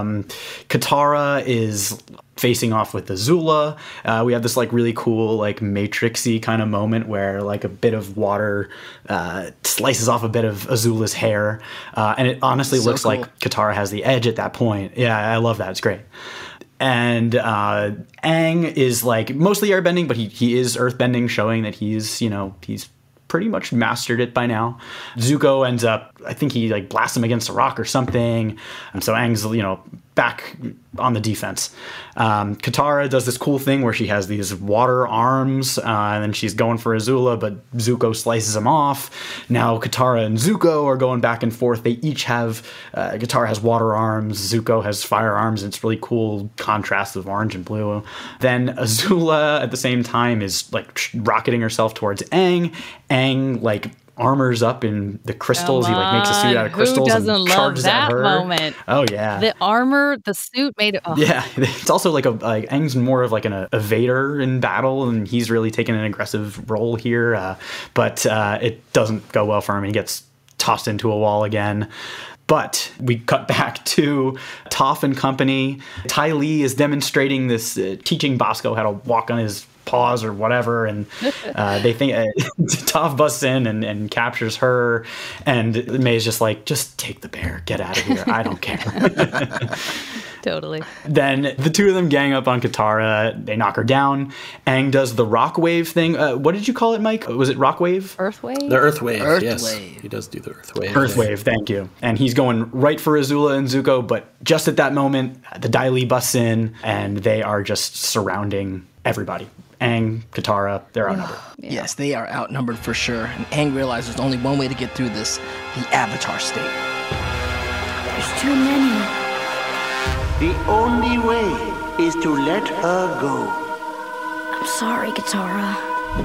Katara is facing off with Azula. We have this like really cool like Matrixy kind of moment where like a bit of water slices off a bit of Azula's hair, and it honestly looks cool. Like Katara has the edge at that point. Yeah, I love that. It's great. And Aang is like mostly airbending, but he is earthbending, showing that he's pretty much mastered it by now. Zuko ends up, I think he like blasts him against a rock or something. And so Aang's, back on the defense. Katara does this cool thing where she has these water arms, and then she's going for Azula, but Zuko slices him off. Now Katara and Zuko are going back and forth. They each have, Katara has water arms, Zuko has fire arms, and it's really cool contrast of orange and blue. Then Azula at the same time is like rocketing herself towards Aang. Aang like armors up in the crystals. He like makes a suit out of crystals and charges at her. Moment? Oh yeah, the armor, the suit made. Oh. Yeah, it's also like Aang's more of like an evader in battle, and he's really taking an aggressive role here. But it doesn't go well for him, and he gets tossed into a wall again. But we cut back to Toph and company. Ty Lee is demonstrating this, teaching Bosco how to walk on his paws or whatever, and they think Toph busts in and captures her, and May's just like, just take the bear, get out of here, I don't care. Totally. Then the two of them gang up on Katara. They knock her down. Aang does the rock wave thing. What did you call it, Mike? Was it rock wave? Earth wave? The Earth Wave, Earth yes. Wave. He does do the Earth Wave. Earth wave, thank you. And he's going right for Azula and Zuko, but just at that moment, the Dai Li busts in, and they are just surrounding everybody. Aang, Katara, they're outnumbered. Yes, they are outnumbered for sure. And Aang realizes there's only one way to get through this, the Avatar state. There's too many. The only way is to let her go. I'm sorry, Katara.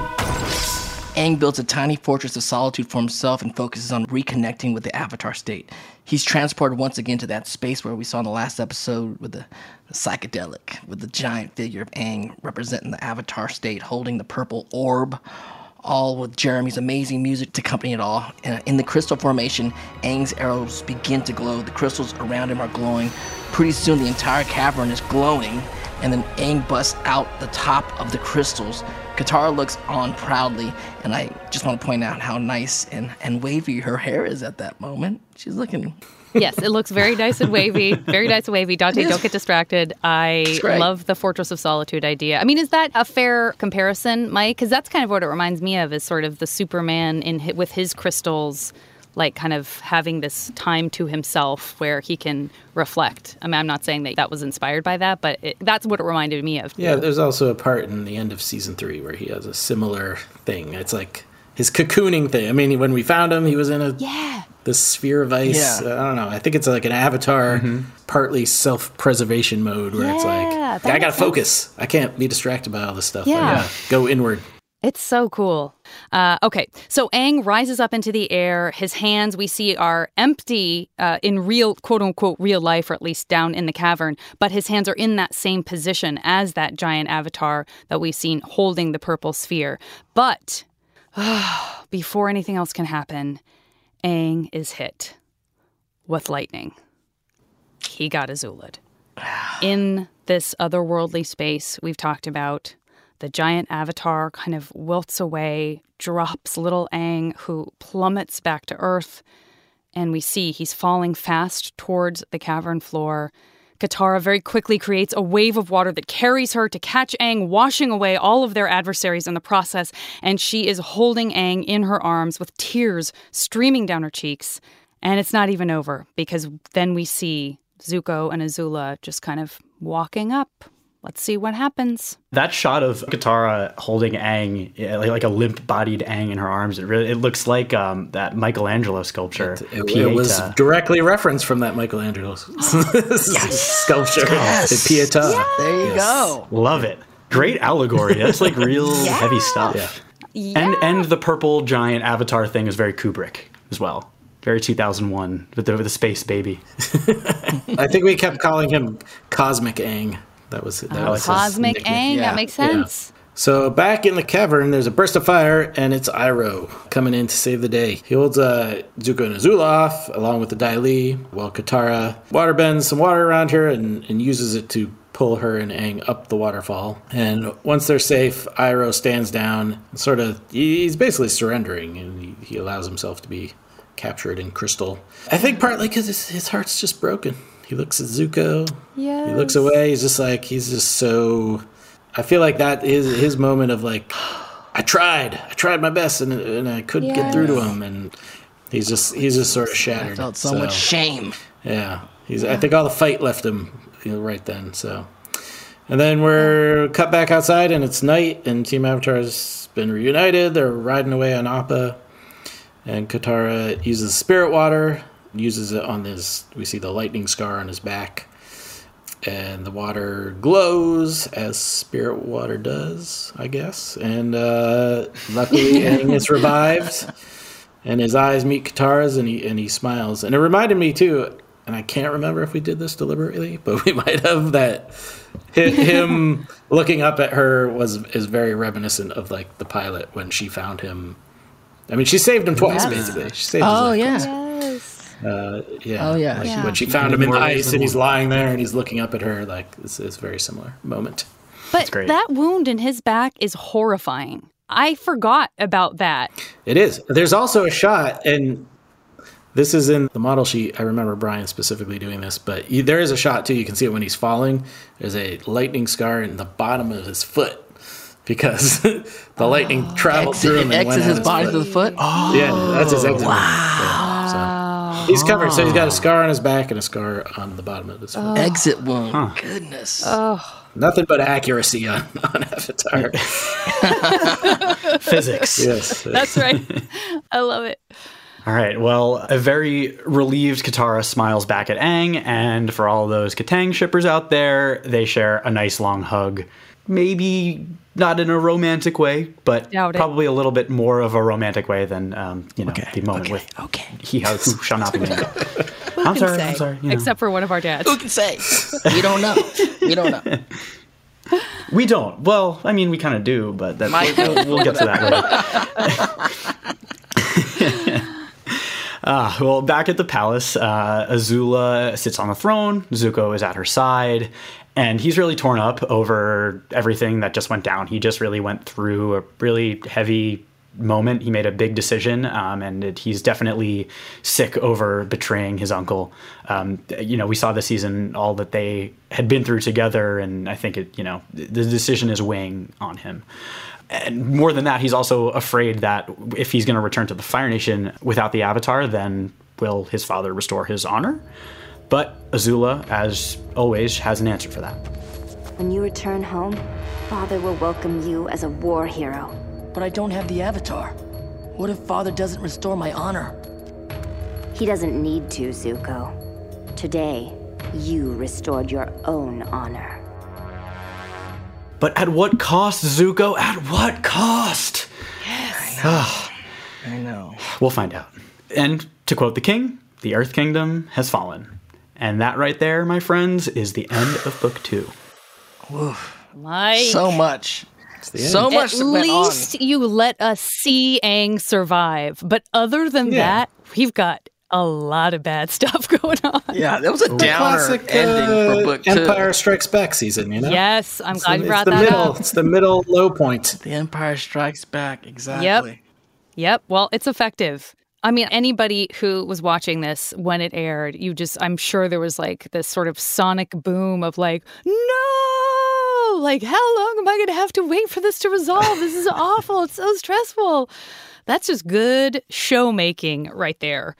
Aang builds a tiny fortress of solitude for himself and focuses on reconnecting with the Avatar state. He's transported once again to that space where we saw in the last episode with the psychedelic, with the giant figure of Aang representing the Avatar state, holding the purple orb, all with Jeremy's amazing music to accompany it all. In the crystal formation, Aang's arrows begin to glow. The crystals around him are glowing. Pretty soon, the entire cavern is glowing, and then Aang busts out the top of the crystals. Katara looks on proudly, and I just want to point out how nice and wavy her hair is at that moment. She's looking... Yes, it looks very nice and wavy. Very nice and wavy. Dante, don't get distracted. I love the Fortress of Solitude idea. I mean, is that a fair comparison, Mike? Because that's kind of what it reminds me of, is sort of the Superman with his crystals, like kind of having this time to himself where he can reflect. I mean, I'm not saying that was inspired by that, but that's what it reminded me of. Yeah, there's also a part in the end of season 3 where he has a similar thing. It's like his cocooning thing. I mean, when we found him, he was in the sphere of ice. Yeah. I don't know. I think it's like an Avatar, partly self-preservation mode where it's like, I gotta focus. I can't be distracted by all this stuff. Yeah. I gotta go inward. It's so cool. Okay, so Aang rises up into the air. His hands, we see, are empty in real, quote-unquote, real life, or at least down in the cavern. But his hands are in that same position as that giant avatar that we've seen holding the purple sphere. But before anything else can happen, Aang is hit with lightning. He got Azula'd. In this otherworldly space we've talked about, the giant avatar kind of wilts away, drops little Aang, who plummets back to Earth, and we see he's falling fast towards the cavern floor. Katara very quickly creates a wave of water that carries her to catch Aang, washing away all of their adversaries in the process, and she is holding Aang in her arms with tears streaming down her cheeks. And it's not even over, because then we see Zuko and Azula just kind of walking up. Let's see what happens. That shot of Katara holding Aang, like a limp-bodied Aang in her arms, it looks like that Michelangelo sculpture. It was directly referenced from that Michelangelo sculpture. Yes. Pieta. Yes. There you go. Love it. Great allegory. That's like real heavy stuff. Yeah. And the purple giant avatar thing is very Kubrick as well. Very 2001 with the space baby. I think we kept calling him Cosmic Aang. That was Cosmic Aang. Yeah. That makes sense. Yeah. So back in the cavern, there's a burst of fire, and it's Iroh coming in to save the day. He holds Zuko and Azula off, along with the Dai Li, while Katara waterbends some water around her and uses it to pull her and Aang up the waterfall. And once they're safe, Iroh stands down, he's basically surrendering, and he allows himself to be captured in crystal. I think partly because his heart's just broken. He looks at Zuko. Yes. He looks away. He's just so... I feel like that is his moment of like, I tried my best and I couldn't get through to him. And he's just sort of shattered. I felt so much shame. Yeah. I think all the fight left him right then. So, and then we're cut back outside and it's night and Team Avatar's been reunited. They're riding away on Appa. And Katara uses spirit water, uses it on we see the lightning scar on his back. And the water glows, as spirit water does, I guess. And luckily, Aang is revived. And his eyes meet Katara's, and he smiles. And it reminded me, too, and I can't remember if we did this deliberately, but we might have, that him looking up at her is very reminiscent of, like, the pilot when she found him. I mean, she saved him twice, basically. She saved his life. Yes. When she found him in the ice and he's lying there and he's looking up at her, like, it's a very similar moment. But that wound in his back is horrifying. I forgot about that. It is. There's also a shot, and This is in the model sheet. I remember Brian specifically doing this, but there is a shot too. You can see it when he's falling. There's a lightning scar in the bottom of his foot because the lightning traveled through him and went his body to the foot. Oh, yeah, that's his exit. Wow. So he's covered. So he's got a scar on his back and a scar on the bottom of his foot. Exit wound. Huh. Goodness. Nothing but accuracy on Avatar. Physics. Yes. That's right. I love it. All right. Well, a very relieved Katara smiles back at Aang, and for all those Katang shippers out there, they share a nice long hug. Maybe not in a romantic way, but probably a little bit more of a romantic way than the moment with he hugs who shall not be named. I'm sorry. Except for one of our dads. Who can say? We don't know. We don't. Well, I mean, we kind of do, but we'll get to that later. Well, back at the palace, Azula sits on the throne. Zuko is at her side, and he's really torn up over everything that just went down. He just really went through a really heavy moment. He made a big decision, and he's definitely sick over betraying his uncle. We saw this season all that they had been through together, and I think the decision is weighing on him. And more than that, he's also afraid that if he's going to return to the Fire Nation without the Avatar, then will his father restore his honor? But Azula, as always, has an answer for that. When you return home, Father will welcome you as a war hero. But I don't have the Avatar. What if Father doesn't restore my honor? He doesn't need to, Zuko. Today, you restored your own honor. But at what cost, Zuko? At what cost? Yes. I know. We'll find out. And to quote the king, the Earth Kingdom has fallen. And that right there, my friends, is the end of Book 2. Oof. Like, so much. So much At least you let us see Aang survive. But other than that, we've got a lot of bad stuff going on. Yeah, that was a downer classic, ending for Book 2. Empire Strikes Back season, Yes, I'm glad you brought that up. It's the middle low point. The Empire Strikes Back, exactly. Yep. Well, it's effective. I mean, anybody who was watching this when it aired, I'm sure there was like this sort of sonic boom of like, no, like how long am I going to have to wait for this to resolve? This is awful. It's so stressful. That's just good show making right there.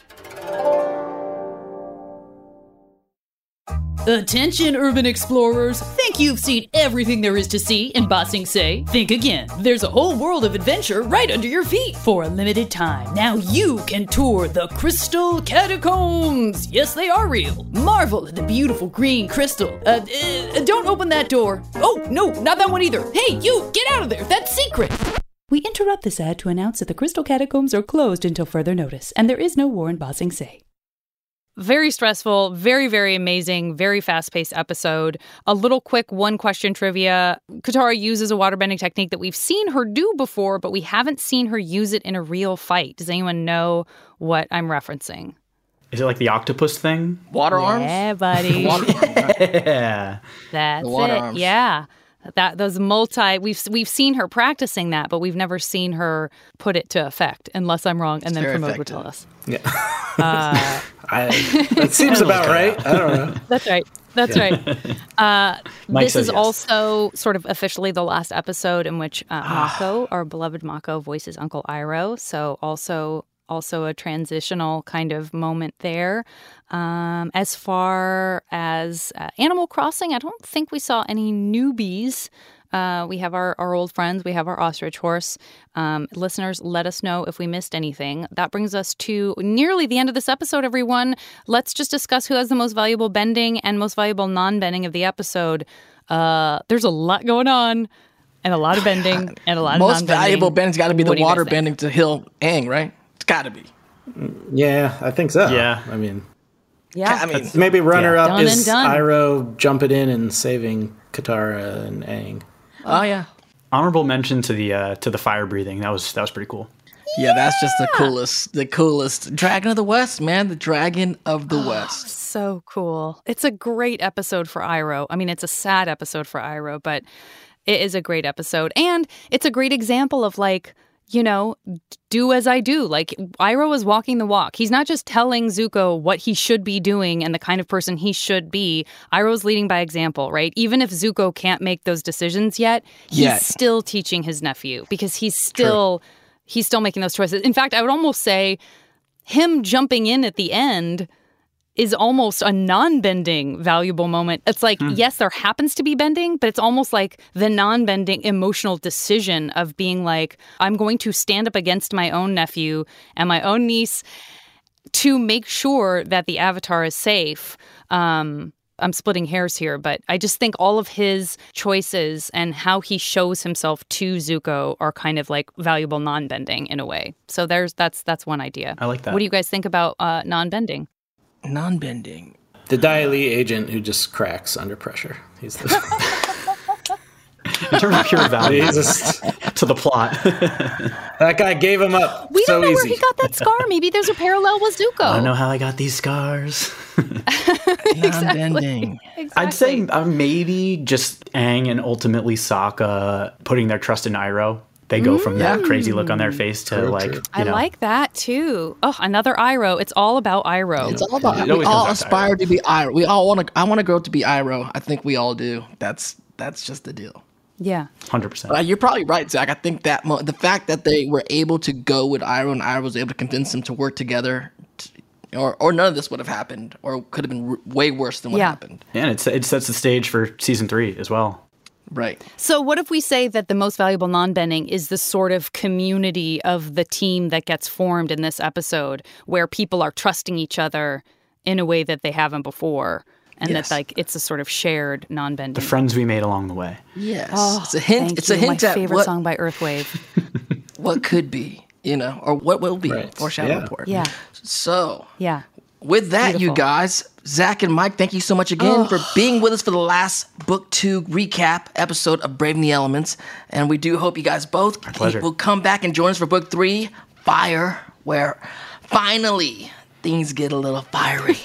Attention, urban explorers! Think you've seen everything there is to see in Ba Sing Se? Think again. There's a whole world of adventure right under your feet for a limited time. Now you can tour the Crystal Catacombs! Yes, they are real. Marvel at the beautiful green crystal. Don't open that door. Oh, no, not that one either. Hey, you, get out of there! That's secret! We interrupt this ad to announce that the Crystal Catacombs are closed until further notice, and there is no war in Ba Sing Se. Very stressful, very, very amazing, very fast-paced episode. A little quick one-question trivia. Katara uses a waterbending technique that we've seen her do before, but we haven't seen her use it in a real fight. Does anyone know what I'm referencing? Is it like the octopus thing? Water arms? Yeah, buddy. Yeah. That's the water it. arms. Yeah. We've seen her practicing that, but we've never seen her put it to effect, unless I'm wrong, and then Pramod would tell us. Yeah. That seems about right. I don't know. That's right. This is also sort of officially the last episode in which Mako, our beloved Mako, voices Uncle Iroh. So also a transitional kind of moment there. As far as Animal Crossing, I don't think we saw any newbies. We have our old friends. We have our ostrich horse. Listeners, let us know if we missed anything. That brings us to nearly the end of this episode, everyone. Let's just discuss who has the most valuable bending and most valuable non-bending of the episode. There's a lot going on. And a lot of bending and a lot of non-bending. Most valuable bending's got to be the water bending to heal Aang, right? It's got to be. Yeah, I think so. Yeah. I mean, maybe runner-up is Iroh jumping in and saving Katara and Aang. Oh yeah. Honorable mention to the fire breathing. That was pretty cool. Yeah, that's just the coolest Dragon of the West, man. The Dragon of the West. So cool. It's a great episode for Iroh. I mean, it's a sad episode for Iroh, but it is a great episode. And it's a great example of like do as I do. Like, Iroh is walking the walk. He's not just telling Zuko what he should be doing and the kind of person he should be. Iroh's leading by example, right? Even if Zuko can't make those decisions yet, he's still teaching his nephew because he's still making those choices. In fact, I would almost say him jumping in at the end is almost a non-bending valuable moment. It's like, yes, there happens to be bending, but it's almost like the non-bending emotional decision of being like, I'm going to stand up against my own nephew and my own niece to make sure that the Avatar is safe. I'm splitting hairs here, but I just think all of his choices and how he shows himself to Zuko are kind of like valuable non-bending in a way. So that's one idea. I like that. What do you guys think about non-bending? Non-bending. The Dai Li agent who just cracks under pressure. He's the in terms of pure value to the plot. That guy gave him up. We so don't know easy. where he got that scar. Maybe there's a parallel with Zuko. I don't know how I got these scars. Non-bending. Exactly. I'd say maybe just Aang and ultimately Sokka putting their trust in Iroh. They go from that crazy look on their face to I like that too. Oh, another Iroh. It's all about Iroh. It's all about. We all aspire to be Iroh. We all want to. I want to grow up to be Iroh. I think we all do. That's just the deal. Yeah, 100%. But you're probably right, Zach. I think that the fact that they were able to go with Iroh and Iroh was able to convince them to work together, or none of this would have happened, or could have been way worse than what happened. Yeah, and it sets the stage for season 3 as well. Right. So what if we say that the most valuable non-bending is the sort of community of the team that gets formed in this episode, where people are trusting each other in a way that they haven't before, and that like it's a sort of shared non-bending. The friends we made along the way. Yes. Oh, it's a hint. It's a hint my at favorite what, song by Earthwave. what could be, or what will be. Foreshadow report. Yeah. So. Yeah. With that, Beautiful. you guys, Zach and Mike, thank you so much again for being with us for the last Book 2 recap episode of Braving the Elements. And we do hope you guys both will come back and join us for Book 3, Fire, where finally things get a little fiery.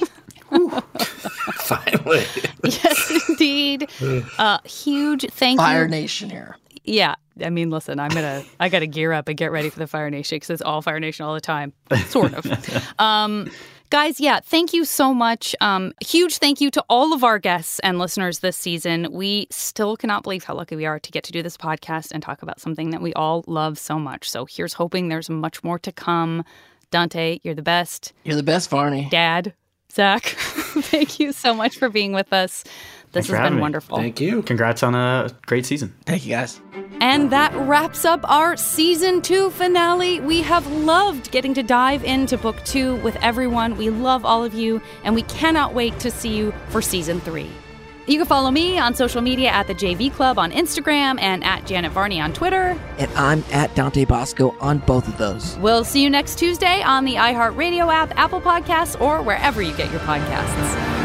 Finally. Yes, indeed. Huge thank you. Fire Nation here. Yeah. I mean, listen, I got to gear up and get ready for the Fire Nation because it's all Fire Nation all the time. Sort of. Guys, thank you so much. Huge thank you to all of our guests and listeners this season. We still cannot believe how lucky we are to get to do this podcast and talk about something that we all love so much. So here's hoping there's much more to come. Dante, you're the best. You're the best, Varney. Dad, Zach, thank you so much for being with us. This has been wonderful. Thank you. Congrats on a great season. Thank you, guys. And that wraps up our Season 2 finale. We have loved getting to dive into Book 2 with everyone. We love all of you, and we cannot wait to see you for Season 3. You can follow me on social media at the JV Club on Instagram and at Janet Varney on Twitter. And I'm at Dante Bosco on both of those. We'll see you next Tuesday on the iHeartRadio app, Apple Podcasts, or wherever you get your podcasts.